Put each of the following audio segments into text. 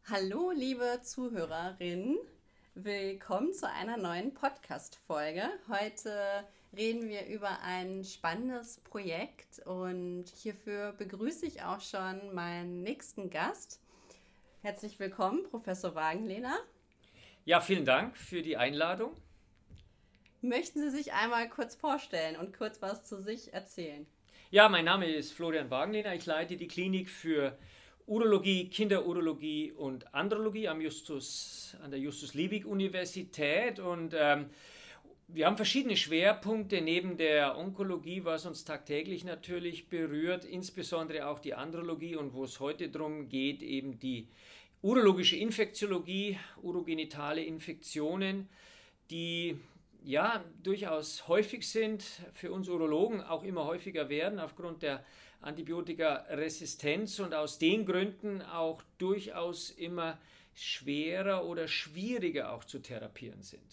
Hallo, liebe Zuhörerinnen. Willkommen zu einer neuen Podcast-Folge. Heute reden wir über ein spannendes Projekt und hierfür begrüße ich auch schon meinen nächsten Gast. Herzlich willkommen, Professor Wagenlehner. Ja, vielen Dank für die Einladung. Möchten Sie sich einmal kurz vorstellen und kurz was zu sich erzählen? Ja, mein Name ist Florian Wagenlehner. Ich leite die Klinik für Urologie, Kinderurologie und Andrologie an der Justus-Liebig-Universität. Und wir haben verschiedene Schwerpunkte neben der Onkologie, was uns tagtäglich natürlich berührt, insbesondere auch die Andrologie und wo es heute darum geht, eben die urologische Infektiologie, urogenitale Infektionen, die ja durchaus häufig sind, für uns Urologen auch immer häufiger werden aufgrund der Antibiotikaresistenz und aus den Gründen auch durchaus immer schwerer oder schwieriger auch zu therapieren sind.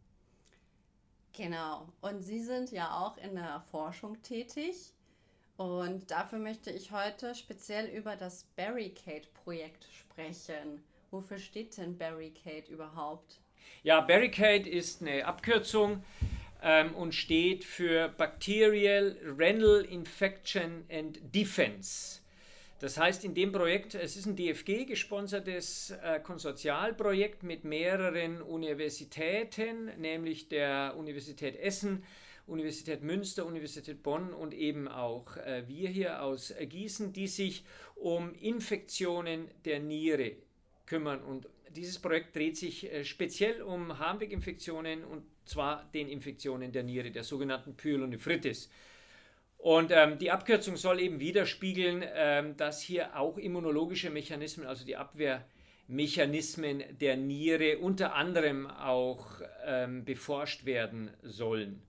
Genau. Und Sie sind ja auch in der Forschung tätig. Und dafür möchte ich heute speziell über das Barricade-Projekt sprechen. Wofür steht denn Barricade überhaupt? Ja, Barricade ist eine Abkürzung und steht für Bacterial Renal Infection and Defense. Das heißt, in dem Projekt, es ist ein DFG-gesponsertes Konsortialprojekt mit mehreren Universitäten, nämlich der Universität Essen, Universität Münster, Universität Bonn und eben auch wir hier aus Gießen, die sich um Infektionen der Niere kümmern. Und dieses Projekt dreht sich speziell um Harnweginfektionen und zwar den Infektionen der Niere, der sogenannten Pyelonephritis. Und die Abkürzung soll eben widerspiegeln, dass hier auch immunologische Mechanismen, also die Abwehrmechanismen der Niere unter anderem auch beforscht werden sollen.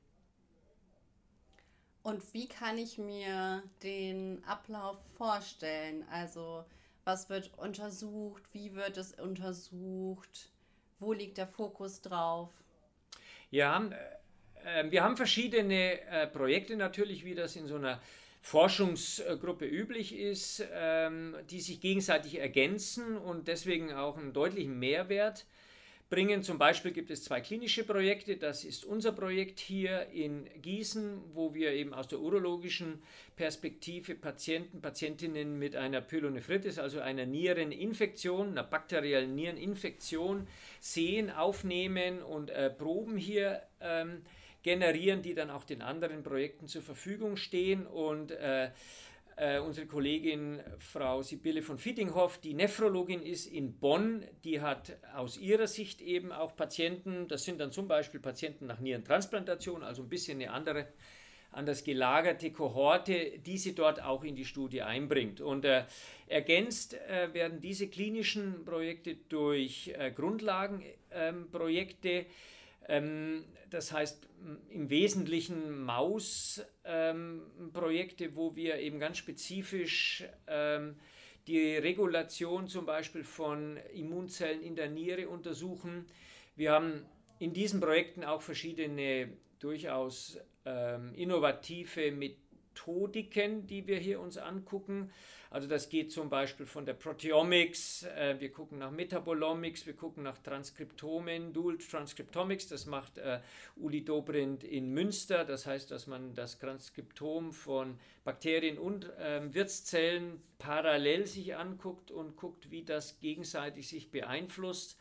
Und wie kann ich mir den Ablauf vorstellen? Also, was wird untersucht? Wie wird es untersucht? Wo liegt der Fokus drauf? Ja, wir haben verschiedene Projekte natürlich, wie das in so einer Forschungsgruppe üblich ist, die sich gegenseitig ergänzen und deswegen auch einen deutlichen Mehrwert bringen. Zum Beispiel gibt es 2 klinische Projekte. Das ist unser Projekt hier in Gießen, wo wir eben aus der urologischen Perspektive Patientinnen mit einer Pyelonephritis, also einer Niereninfektion, einer bakteriellen Niereninfektion sehen, aufnehmen und Proben hier generieren, die dann auch den anderen Projekten zur Verfügung stehen. Und unsere Kollegin Frau Sibylle von Fittinghoff, die Nephrologin ist in Bonn, die hat aus ihrer Sicht eben auch Patienten, das sind dann zum Beispiel Patienten nach Nierentransplantation, also ein bisschen eine anders gelagerte Kohorte, die sie dort auch in die Studie einbringt. Und ergänzt werden diese klinischen Projekte durch Grundlagenprojekte, das heißt im Wesentlichen Mausprojekte, wo wir eben ganz spezifisch die Regulation zum Beispiel von Immunzellen in der Niere untersuchen. Wir haben in diesen Projekten auch verschiedene durchaus innovative Methodiken, die wir hier uns angucken. Also das geht zum Beispiel von der Proteomics, wir gucken nach Metabolomics, wir gucken nach Transkriptomen, Dual Transcriptomics, das macht Uli Dobrindt in Münster. Das heißt, dass man das Transkriptom von Bakterien und Wirtszellen parallel sich anguckt und guckt, wie das gegenseitig sich beeinflusst.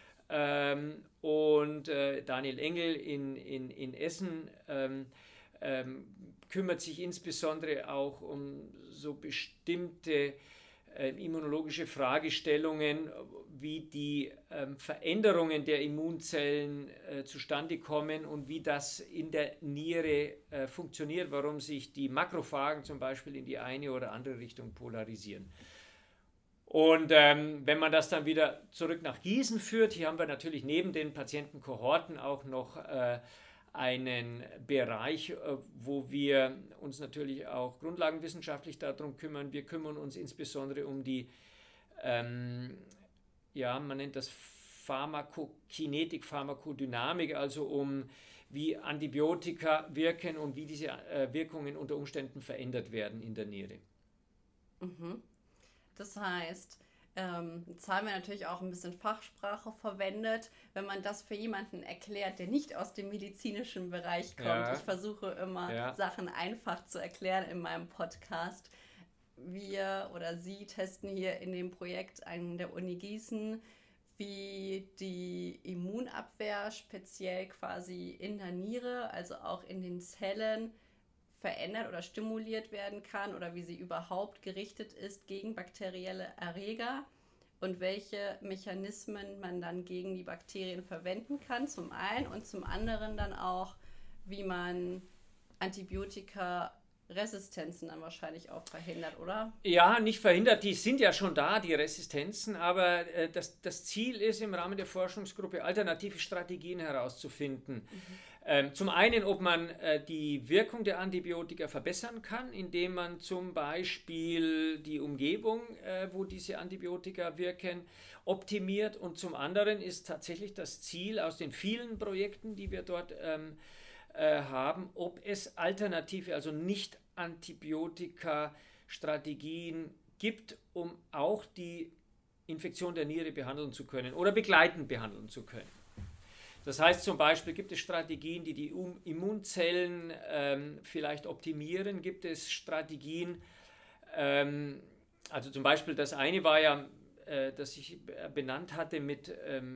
Und Daniel Engel in Essen kümmert sich insbesondere auch um so bestimmte immunologische Fragestellungen, wie die Veränderungen der Immunzellen zustande kommen und wie das in der Niere funktioniert, warum sich die Makrophagen zum Beispiel in die eine oder andere Richtung polarisieren. Und wenn man das dann wieder zurück nach Gießen führt, hier haben wir natürlich neben den Patientenkohorten auch noch einen Bereich, wo wir uns natürlich auch grundlagenwissenschaftlich darum kümmern. Wir kümmern uns insbesondere um die, man nennt das Pharmakokinetik, Pharmakodynamik, also um wie Antibiotika wirken und wie diese Wirkungen unter Umständen verändert werden in der Niere. Das heißt, Jetzt haben wir natürlich auch ein bisschen Fachsprache verwendet. Wenn man das für jemanden erklärt, der nicht aus dem medizinischen Bereich kommt, Ja. ich versuche immer Sachen einfach zu erklären in meinem Podcast. Wir oder Sie testen hier in dem Projekt an der Uni Gießen, wie die Immunabwehr speziell quasi in der Niere, also auch in den Zellen, verändert oder stimuliert werden kann oder wie sie überhaupt gerichtet ist gegen bakterielle Erreger und welche Mechanismen man dann gegen die Bakterien verwenden kann, zum einen, und zum anderen dann auch, wie man Antibiotika-Resistenzen dann wahrscheinlich auch verhindert, oder? Ja, nicht verhindert, die sind ja schon da, die Resistenzen, aber das Ziel ist im Rahmen der Forschungsgruppe, alternative Strategien herauszufinden. Zum einen, ob man die Wirkung der Antibiotika verbessern kann, indem man zum Beispiel die Umgebung, wo diese Antibiotika wirken, optimiert. Und zum anderen ist tatsächlich das Ziel aus den vielen Projekten, die wir dort haben, ob es alternative, also nicht Antibiotika-Strategien gibt, um auch die Infektion der Niere behandeln zu können oder begleitend behandeln zu können. Das heißt zum Beispiel, gibt es Strategien, die die Immunzellen vielleicht optimieren? Gibt es Strategien, also zum Beispiel das eine war ja, das ich benannt hatte mit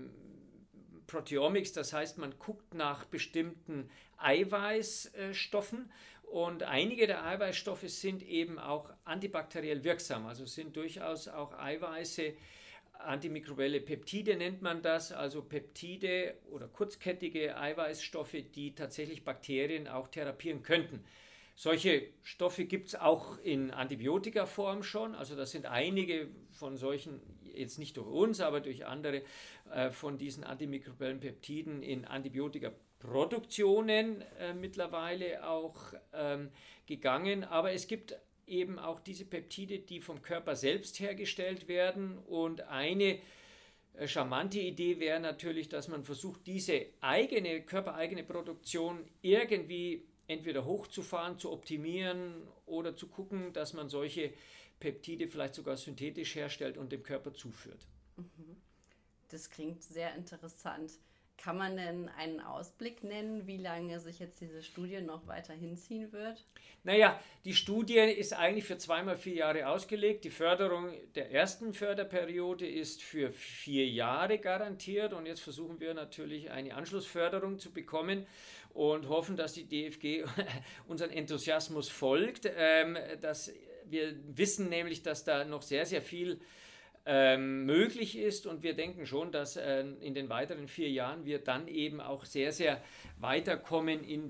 Proteomics, das heißt, man guckt nach bestimmten Eiweißstoffen und einige der Eiweißstoffe sind eben auch antibakteriell wirksam, also sind durchaus auch Eiweiße, antimikrobielle Peptide nennt man das, also Peptide oder kurzkettige Eiweißstoffe, die tatsächlich Bakterien auch therapieren könnten. Solche Stoffe gibt es auch in Antibiotikaform schon, also das sind einige von solchen, jetzt nicht durch uns, aber durch andere von diesen antimikrobiellen Peptiden in Antibiotikaproduktionen mittlerweile auch gegangen, aber es gibt eben auch diese Peptide, die vom Körper selbst hergestellt werden. Und eine charmante Idee wäre natürlich, dass man versucht, diese körpereigene Produktion irgendwie entweder hochzufahren, zu optimieren oder zu gucken, dass man solche Peptide vielleicht sogar synthetisch herstellt und dem Körper zuführt. Das klingt sehr interessant. Kann man denn einen Ausblick nennen, wie lange sich jetzt diese Studie noch weiter hinziehen wird? Naja, die Studie ist eigentlich für 2x4 Jahre ausgelegt. Die Förderung der ersten Förderperiode ist für 4 Jahre garantiert und jetzt versuchen wir natürlich eine Anschlussförderung zu bekommen und hoffen, dass die DFG unseren Enthusiasmus folgt. Wir wissen nämlich, dass da noch sehr, sehr viel möglich ist und wir denken schon, dass in den weiteren 4 Jahren wir dann eben auch sehr, sehr weiterkommen in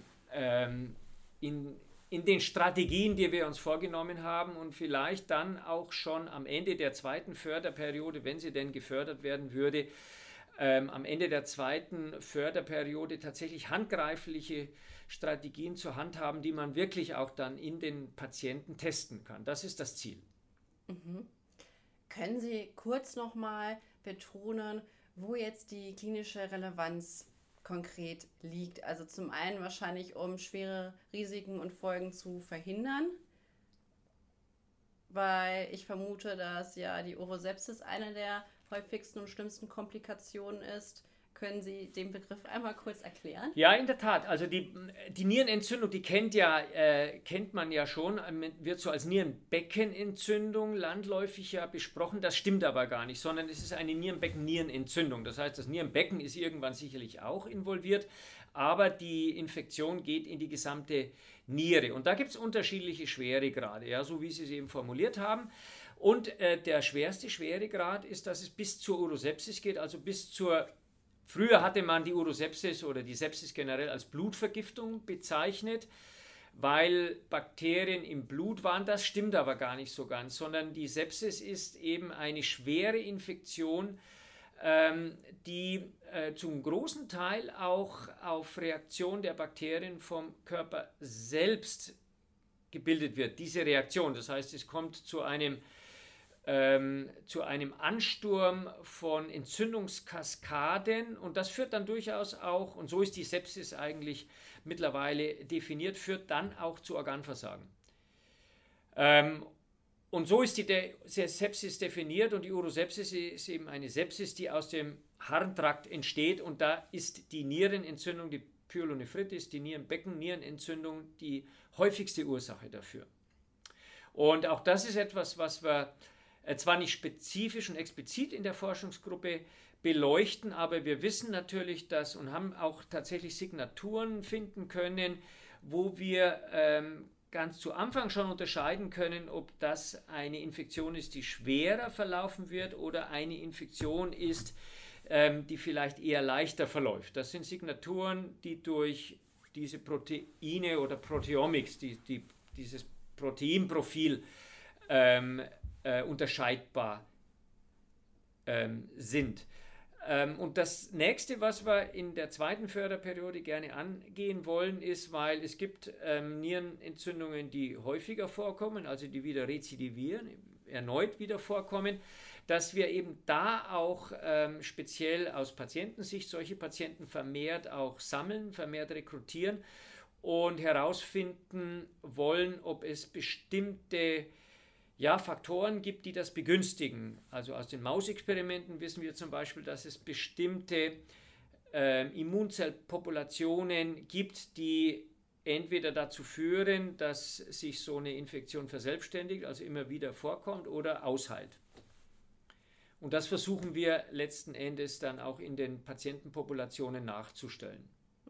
den Strategien, die wir uns vorgenommen haben und vielleicht dann auch schon am Ende der zweiten Förderperiode, wenn sie denn gefördert werden würde, am Ende der zweiten Förderperiode tatsächlich handgreifliche Strategien zur Hand haben, die man wirklich auch dann in den Patienten testen kann. Das ist das Ziel. Mhm. Können Sie kurz nochmal betonen, wo jetzt die klinische Relevanz konkret liegt? Also zum einen wahrscheinlich, um schwere Risiken und Folgen zu verhindern, weil ich vermute, dass ja die Urosepsis eine der häufigsten und schlimmsten Komplikationen ist. Können Sie den Begriff einmal kurz erklären? Ja, in der Tat. Also die Nierenentzündung, die kennt man ja schon, wird so als Nierenbeckenentzündung landläufig ja besprochen. Das stimmt aber gar nicht, sondern es ist eine Nierenbecken-Nierenentzündung. Das heißt, das Nierenbecken ist irgendwann sicherlich auch involviert, aber die Infektion geht in die gesamte Niere. Und da gibt es unterschiedliche Schweregrade, ja, so wie Sie es eben formuliert haben. Und der schwerste Schweregrad ist, dass es bis zur Urosepsis geht, also bis zur Früher hatte man die Urosepsis oder die Sepsis generell als Blutvergiftung bezeichnet, weil Bakterien im Blut waren. Das stimmt aber gar nicht so ganz, sondern die Sepsis ist eben eine schwere Infektion, die zum großen Teil auch auf Reaktion der Bakterien vom Körper selbst gebildet wird. Diese Reaktion, das heißt, es kommt zu einem Ansturm von Entzündungskaskaden und das führt dann durchaus auch, und so ist die Sepsis eigentlich mittlerweile definiert, führt dann auch zu Organversagen. Und so ist die Sepsis definiert, und die Urosepsis ist eben eine Sepsis, die aus dem Harntrakt entsteht, und da ist die Nierenentzündung, die Pyelonephritis, die Nierenentzündung die häufigste Ursache dafür. Und auch das ist etwas, was wir zwar nicht spezifisch und explizit in der Forschungsgruppe beleuchten, aber wir wissen natürlich, dass und haben auch tatsächlich Signaturen finden können, wo wir ganz zu Anfang schon unterscheiden können, ob das eine Infektion ist, die schwerer verlaufen wird, oder eine Infektion ist, die vielleicht eher leichter verläuft. Das sind Signaturen, die durch diese Proteine oder Proteomics, dieses Proteinprofil unterscheidbar sind. Und das nächste, was wir in der zweiten Förderperiode gerne angehen wollen, ist, weil es gibt Nierenentzündungen, die häufiger vorkommen, also die wieder rezidivieren, erneut wieder vorkommen, dass wir eben da auch speziell aus Patientensicht solche Patienten vermehrt auch sammeln, vermehrt rekrutieren und herausfinden wollen, ob es bestimmte Faktoren gibt, die das begünstigen. Also aus den Mausexperimenten wissen wir zum Beispiel, dass es bestimmte Immunzellpopulationen gibt, die entweder dazu führen, dass sich so eine Infektion verselbstständigt, also immer wieder vorkommt, oder ausheilt. Und das versuchen wir letzten Endes dann auch in den Patientenpopulationen nachzustellen.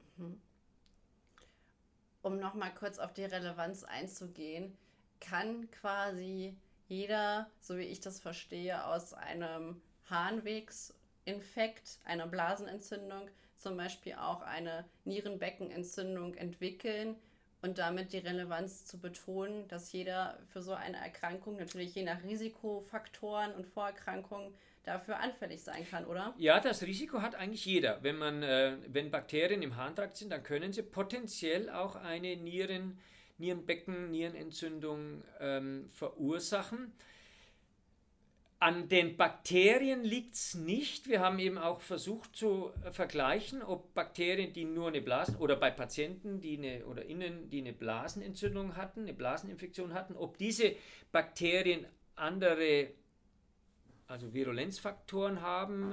Um nochmal kurz auf die Relevanz einzugehen, kann quasi jeder, so wie ich das verstehe, aus einem Harnwegsinfekt, einer Blasenentzündung, zum Beispiel auch eine Nierenbeckenentzündung entwickeln, und damit die Relevanz zu betonen, dass jeder für so eine Erkrankung, natürlich je nach Risikofaktoren und Vorerkrankungen, dafür anfällig sein kann, oder? Ja, das Risiko hat eigentlich jeder. Wenn Bakterien im Harntrakt sind, dann können sie potenziell auch eine Nierenentzündung verursachen. An den Bakterien liegt es nicht. Wir haben eben auch versucht zu vergleichen, ob Bakterien, die nur eine oder bei Patienten, die eine Blasenentzündung hatten, eine Blaseninfektion hatten, ob diese Bakterien andere, also Virulenzfaktoren haben,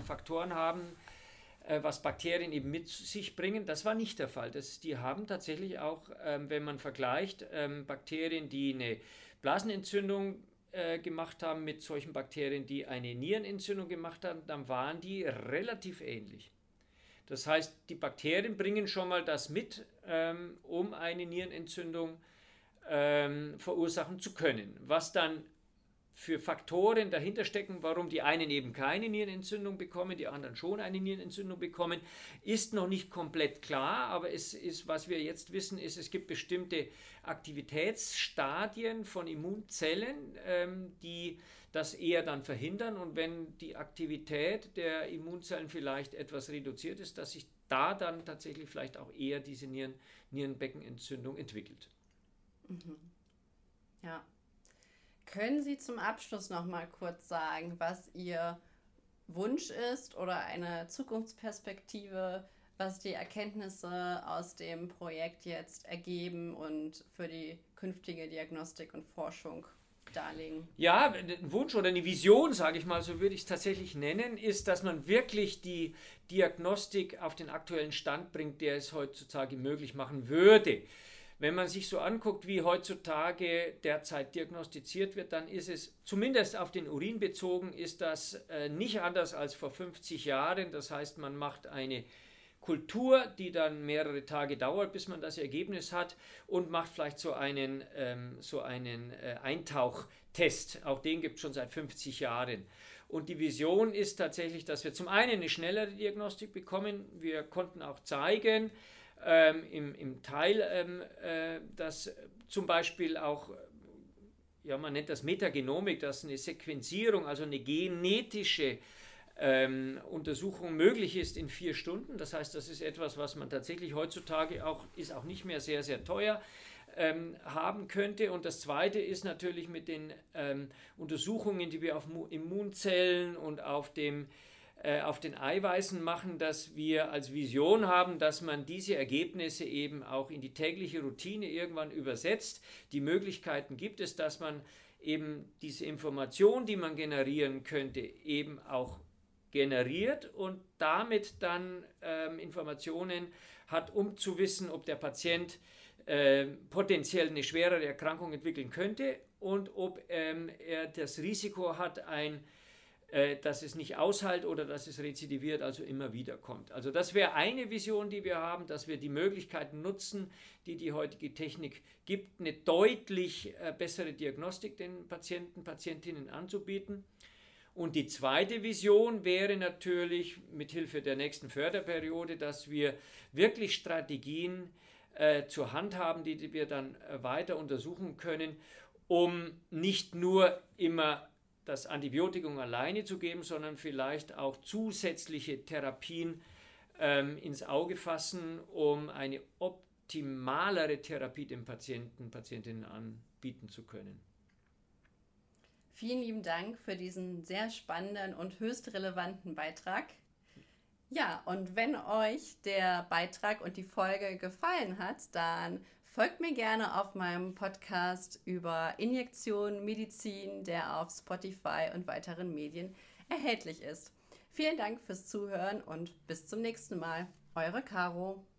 was Bakterien eben mit sich bringen. Das war nicht der Fall. Die haben tatsächlich auch, wenn man vergleicht, Bakterien, die eine Blasenentzündung gemacht haben mit solchen Bakterien, die eine Nierenentzündung gemacht haben, dann waren die relativ ähnlich. Das heißt, die Bakterien bringen schon mal das mit, um eine Nierenentzündung verursachen zu können. Was dann für Faktoren dahinter stecken, warum die einen eben keine Nierenentzündung bekommen, die anderen schon eine Nierenentzündung bekommen, ist noch nicht komplett klar, aber was wir jetzt wissen, ist, es gibt bestimmte Aktivitätsstadien von Immunzellen, die das eher dann verhindern, und wenn die Aktivität der Immunzellen vielleicht etwas reduziert ist, dass sich da dann tatsächlich vielleicht auch eher diese Nierenbeckenentzündung entwickelt. Mhm. Ja. Können Sie zum Abschluss noch mal kurz sagen, was Ihr Wunsch ist oder eine Zukunftsperspektive, was die Erkenntnisse aus dem Projekt jetzt ergeben und für die künftige Diagnostik und Forschung darlegen? Ja, ein Wunsch oder eine Vision, sage ich mal, so würde ich es tatsächlich nennen, ist, dass man wirklich die Diagnostik auf den aktuellen Stand bringt, der es heutzutage möglich machen würde. Wenn man sich so anguckt, wie heutzutage derzeit diagnostiziert wird, dann ist es, zumindest auf den Urin bezogen, ist das nicht anders als vor 50 Jahren. Das heißt, man macht eine Kultur, die dann mehrere Tage dauert, bis man das Ergebnis hat, und macht vielleicht so einen Eintauchtest. Auch den gibt es schon seit 50 Jahren. Und die Vision ist tatsächlich, dass wir zum einen eine schnellere Diagnostik bekommen. Wir konnten auch zeigen, im Teil, dass zum Beispiel auch, ja, man nennt das Metagenomik, dass eine Sequenzierung, also eine genetische Untersuchung möglich ist in 4 Stunden. Das heißt, das ist etwas, was man tatsächlich heutzutage auch nicht mehr sehr, sehr teuer haben könnte. Und das Zweite ist natürlich mit den Untersuchungen, die wir auf Immunzellen und auf den Eiweißen machen, dass wir als Vision haben, dass man diese Ergebnisse eben auch in die tägliche Routine irgendwann übersetzt. Die Möglichkeiten gibt es, dass man eben diese Information, die man generieren könnte, eben auch generiert und damit dann Informationen hat, um zu wissen, ob der Patient potenziell eine schwerere Erkrankung entwickeln könnte und ob er das Risiko hat, dass es nicht aushält oder dass es rezidiviert, also immer wieder kommt. Also das wäre eine Vision, die wir haben, dass wir die Möglichkeiten nutzen, die die heutige Technik gibt, eine deutlich bessere Diagnostik den Patienten, Patientinnen anzubieten. Und die zweite Vision wäre natürlich mithilfe der nächsten Förderperiode, dass wir wirklich Strategien zur Hand haben, die wir dann weiter untersuchen können, um nicht nur immer das Antibiotikum alleine zu geben, sondern vielleicht auch zusätzliche Therapien ins Auge fassen, um eine optimalere Therapie den Patienten, Patientinnen anbieten zu können. Vielen lieben Dank für diesen sehr spannenden und höchst relevanten Beitrag. Ja, und wenn euch der Beitrag und die Folge gefallen hat, dann folgt mir gerne auf meinem Podcast über Injektion, Medizin, der auf Spotify und weiteren Medien erhältlich ist. Vielen Dank fürs Zuhören und bis zum nächsten Mal. Eure Caro.